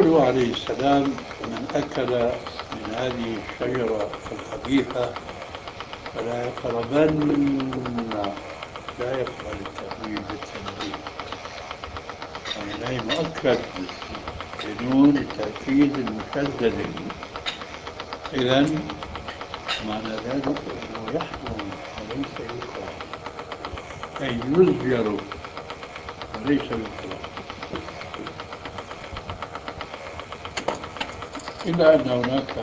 يقول عليه السلام: من أكل من هذه الشجرة الخبيثة فلا يقربن. لا يقبل التأويل بالتنبيه، والنهي مؤكد بنون التأكيد المشددة. إذا معنى ذلك أنه يحرم وليس يكره، أي يزجر وليس يكره. إلا أن هناك